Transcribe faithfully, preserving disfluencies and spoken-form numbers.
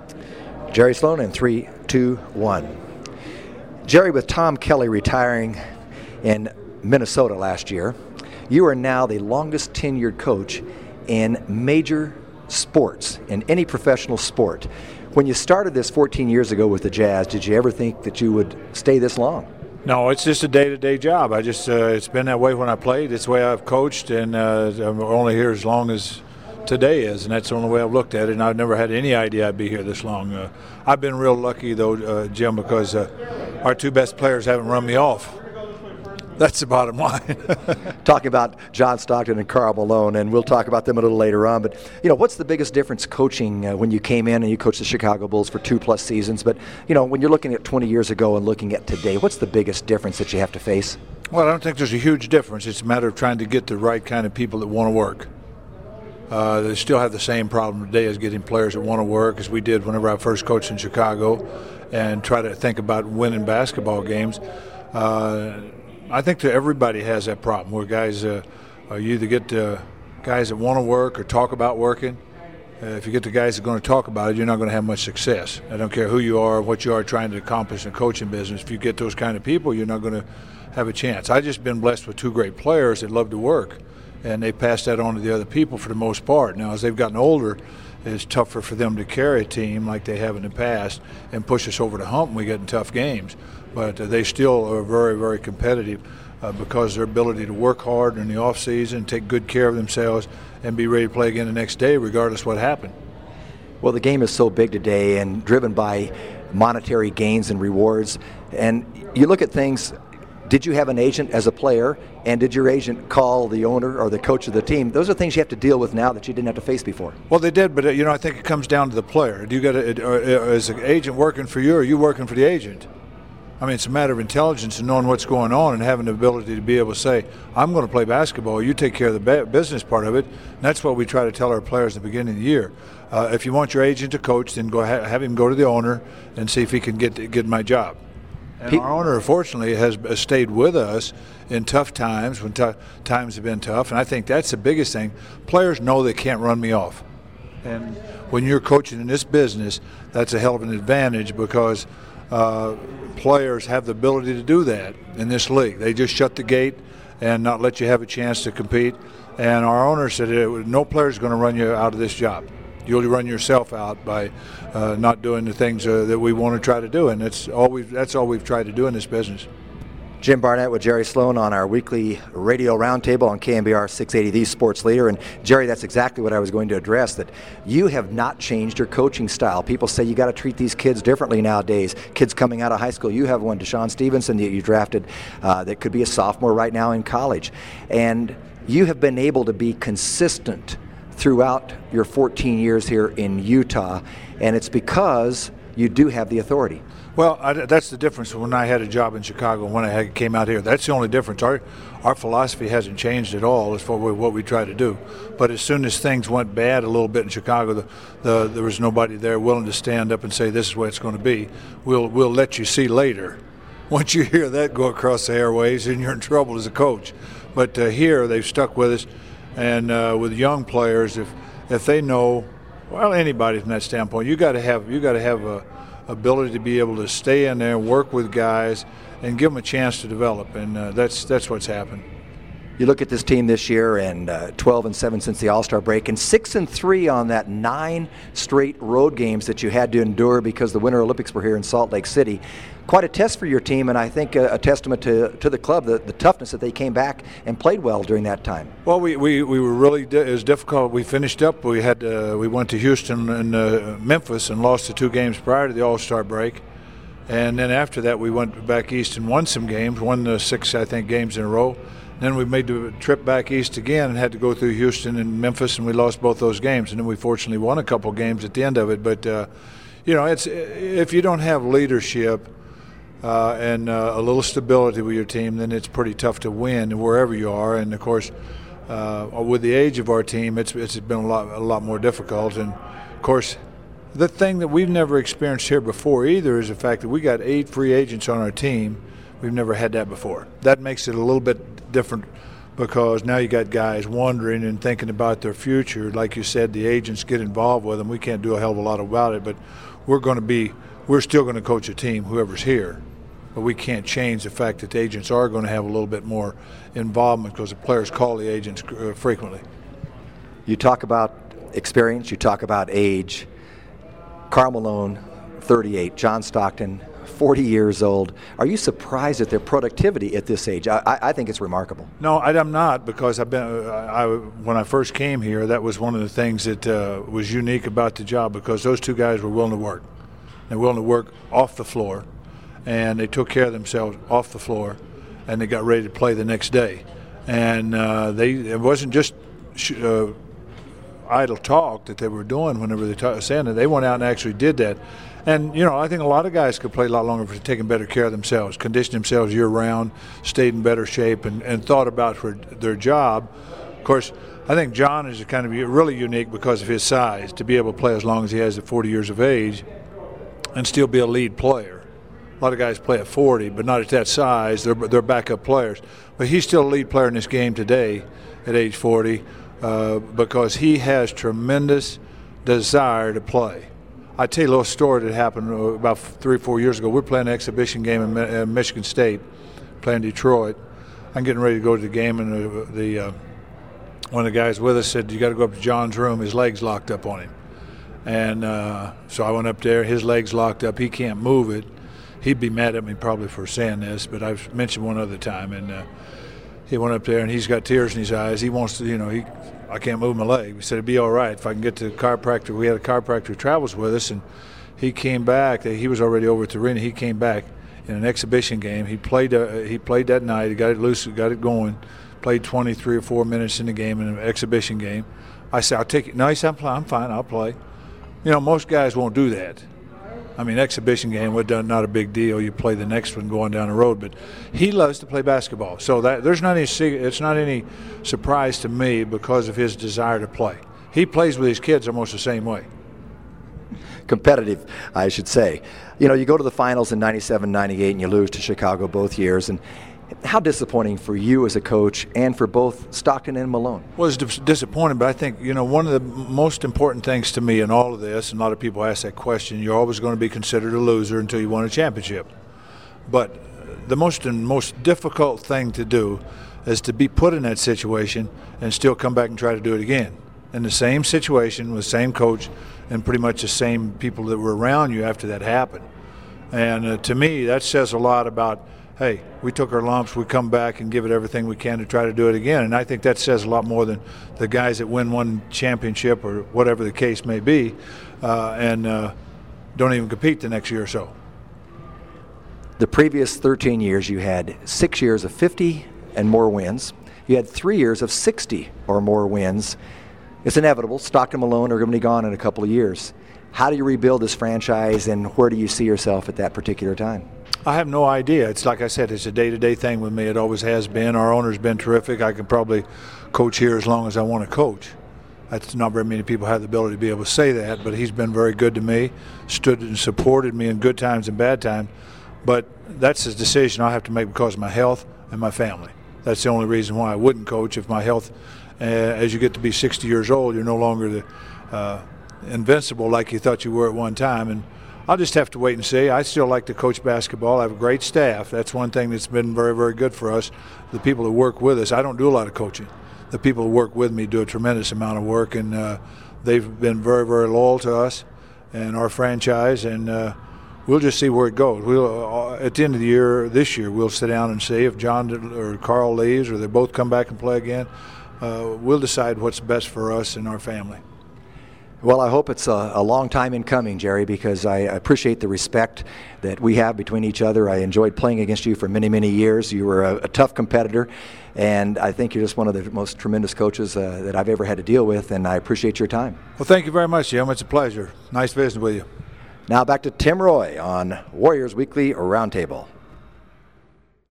Jerry Sloan in three, two, one. Jerry, with Tom Kelly retiring in Minnesota last year, you are now the longest tenured coach in major sports, in any professional sport. When you started this fourteen years ago with the Jazz, did you ever think that you would stay this long? No, it's just a day-to-day job. I just uh, it's been that way when I played. It's the way I've coached, and uh, I'm only here as long as today is, and that's the only way I've looked at it. And I've never had any idea I'd be here this long. Uh, I've been real lucky, though, uh, Jim, because uh, our two best players haven't run me off. That's the bottom line. Talking about John Stockton and Karl Malone, and we'll talk about them a little later on. But, you know, what's the biggest difference coaching uh, when you came in and you coached the Chicago Bulls for two-plus seasons? But, you know, when you're looking at twenty years ago and looking at today, what's the biggest difference that you have to face? Well, I don't think there's a huge difference. It's a matter of trying to get the right kind of people that want to work. Uh, they still have the same problem today as getting players that want to work as we did whenever I first coached in Chicago and try to think about winning basketball games. Uh, I think that everybody has that problem where guys, uh, uh, you either get the guys that want to work or talk about working. Uh, if you get the guys that are going to talk about it, you're not going to have much success. I don't care who you are or what you are trying to accomplish in the coaching business. If you get those kind of people, you're not going to have a chance. I've just been blessed with two great players that love to work, and they pass that on to the other people for the most part. Now, as they've gotten older, it's tougher for them to carry a team like they have in the past and push us over the hump when we get in tough games. But uh, they still are very, very competitive uh, because of their ability to work hard in the off season, take good care of themselves, and be ready to play again the next day regardless of what happened. Well, the game is so big today and driven by monetary gains and rewards. And you look at things, did you have an agent as a player, and did your agent call the owner or the coach of the team? Those are things you have to deal with now that you didn't have to face before. Well, they did, but uh, you know, I think it comes down to the player. Do you got a, uh, is the agent working for you, or are you working for the agent? I mean, it's a matter of intelligence and knowing what's going on and having the ability to be able to say, I'm going to play basketball, you take care of the business part of it. And that's what we try to tell our players at the beginning of the year. Uh, if you want your agent to coach, then go ha- have him go to the owner and see if he can get get my job. And Pe- our owner, fortunately, has stayed with us in tough times, when t- times have been tough, and I think that's the biggest thing. Players know they can't run me off. And when you're coaching in this business, that's a hell of an advantage because uh, players have the ability to do that in this league. They just shut the gate and not let you have a chance to compete. And our owner said, no player is going to run you out of this job. You'll run yourself out by uh, not doing the things uh, that we want to try to do, and that's all we've that's all we've tried to do in this business. Jim Barnett with Jerry Sloan on our weekly radio roundtable on K M B R six eighty, the Sports Leader. And Jerry, that's exactly what I was going to address, that you have not changed your coaching style. People say you got to treat these kids differently nowadays. Kids coming out of high school, you have one, Deshaun Stevenson, that you drafted uh, that could be a sophomore right now in college. And you have been able to be consistent throughout your fourteen years here in Utah, and it's because you do have the authority. Well, I, that's the difference when I had a job in Chicago and when I had, came out here. That's the only difference. Our our philosophy hasn't changed at all as for what we try to do. But as soon as things went bad a little bit in Chicago, the, the, there was nobody there willing to stand up and say, this is what it's going to be. We'll, we'll let you see later. Once you hear that go across the airways, then you're in trouble as a coach. But uh, here, they've stuck with us. And uh, with young players, if if they know, well, anybody from that standpoint, you got to have you got to have a ability to be able to stay in there, work with guys, and give them a chance to develop. And uh, that's that's what's happened. You look at this team this year, and uh, twelve and seven since the All-Star break, and six and three on that nine straight road games that you had to endure because the Winter Olympics were here in Salt Lake City. Quite a test for your team, and I think a, a testament to to the club, the, the toughness that they came back and played well during that time. Well, we, we, we were really di- it was difficult. We finished up. We had uh, we went to Houston and uh, Memphis and lost the two games prior to the All-Star break, and then after that we went back east and won some games, won the six I think games in a row. Then we made the trip back east again and had to go through Houston and Memphis, and we lost both those games. And then we fortunately won a couple games at the end of it. But uh, you know, it's if you don't have leadership uh, and uh, a little stability with your team, then it's pretty tough to win wherever you are. And of course, uh, with the age of our team, it's it's been a lot a lot more difficult. And of course, the thing that we've never experienced here before either is the fact that we got eight free agents on our team. We've never had that before. That makes it a little bit different because now you got guys wondering and thinking about their future. Like you said, the agents get involved with them. We can't do a hell of a lot about it, but we're going to be, we're still going to coach a team, whoever's here. But we can't change the fact that the agents are going to have a little bit more involvement because the players call the agents uh, frequently. You talk about experience, you talk about age. Karl Malone, thirty-eight, John Stockton, forty years old. Are you surprised at their productivity at this age? I, I think it's remarkable. No, I, I'm not, because I've been. I, I, when I first came here, that was one of the things that uh, was unique about the job, because those two guys were willing to work. They're willing to work off the floor, and they took care of themselves off the floor, and they got ready to play the next day. And uh, they it wasn't just sh- uh, idle talk that they were doing whenever they t- saying that. They went out and actually did that. And, you know, I think a lot of guys could play a lot longer for taking better care of themselves, conditioned themselves year-round, stayed in better shape, and, and thought about for their job. Of course, I think John is kind of really unique because of his size, to be able to play as long as he has at forty years of age and still be a lead player. A lot of guys play at forty, but not at that size. They're, they're backup players. But he's still a lead player in this game today at age forty uh, because he has tremendous desire to play. I'll tell you a little story that happened about three or four years ago. We were playing an exhibition game in uh, Michigan State, playing Detroit. I'm getting ready to go to the game, and the, the uh, one of the guys with us said, "You got to go up to John's room. His leg's locked up on him." And uh, so I went up there. His leg's locked up. He can't move it. He'd be mad at me probably for saying this, but I've mentioned one other time. And uh, he went up there, and he's got tears in his eyes. He wants to, you know, he. I can't move my leg. We said it'd be all right if I can get to the chiropractor. We had a chiropractor who travels with us, and he came back. He was already over at the arena. He came back in an exhibition game. He played. Uh, he played that night. He got it loose. Got it going. Played twenty-three or four minutes in the game in an exhibition game. I said, "I'll take it." No, he said, "I'm, I'm fine. I'll play." You know, most guys won't do that. I mean, exhibition game was done, not a big deal. You play the next one going down the road, but he loves to play basketball. So that there's not any it's not any surprise to me because of his desire to play. He plays with his kids almost the same way. Competitive, I should say. You know, you go to the finals in ninety-seven ninety-eight and you lose to Chicago both years. And how disappointing for you as a coach and for both Stockton and Malone? Well, it's dis- disappointing, but I think, you know, one of the most important things to me in all of this, and a lot of people ask that question, you're always going to be considered a loser until you win a championship. But the most and most difficult thing to do is to be put in that situation and still come back and try to do it again. In the same situation with the same coach and pretty much the same people that were around you after that happened. And uh, to me, that says a lot about, hey, we took our lumps, we come back and give it everything we can to try to do it again. And I think that says a lot more than the guys that win one championship or whatever the case may be uh, and uh, don't even compete the next year or so. The previous thirteen years, you had six years of fifty and more wins. You had three years of sixty or more wins. It's inevitable. Stockton, Malone are going to be gone in a couple of years. How do you rebuild this franchise, and where do you see yourself at that particular time? I have no idea. It's like I said, it's a day-to-day thing with me. It always has been. Our owner's been terrific. I can probably coach here as long as I want to coach. That's not very many people have the ability to be able to say that, but he's been very good to me, stood and supported me in good times and bad times. But that's a decision I have to make because of my health and my family. That's the only reason why I wouldn't coach. If my health, uh, as you get to be sixty years old, you're no longer the uh, invincible like you thought you were at one time. And I'll just have to wait and see. I still like to coach basketball. I have a great staff. That's one thing that's been very, very good for us. The people who work with us, I don't do a lot of coaching. The people who work with me do a tremendous amount of work, and uh, they've been very, very loyal to us and our franchise, and uh, we'll just see where it goes. We'll uh, at the end of the year, this year, we'll sit down and see if John or Karl leaves or they both come back and play again. Uh, we'll decide what's best for us and our family. Well, I hope it's a, a long time in coming, Jerry, because I appreciate the respect that we have between each other. I enjoyed playing against you for many, many years. You were a, a tough competitor, and I think you're just one of the most tremendous coaches uh, that I've ever had to deal with, and I appreciate your time. Well, thank you very much, Jim. It's a pleasure. Nice visiting with you. Now back to Tim Roye on Warriors Weekly Roundtable.